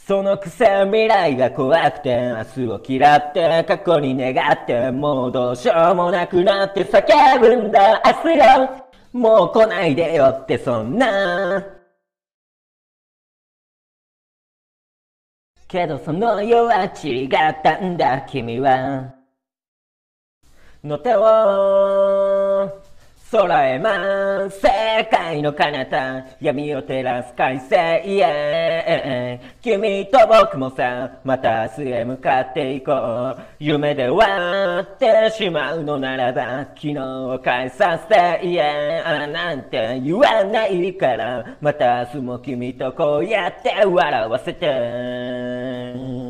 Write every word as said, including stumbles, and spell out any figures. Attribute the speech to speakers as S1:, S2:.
S1: そのくせ未来が怖くて明日を嫌って過去に願ってもうどうしようもなくなって叫ぶんだ明日がもう来ないでよってそんなけどその世は違ったんだ君はの手を空へ舞う世界の彼方闇を照らす快晴、yeah、君と僕もさまた明日へ向かっていこう夢で終わってしまうのならば昨日を返させて、yeah、あなんて言わないからまた明日も君とこうやって笑わせて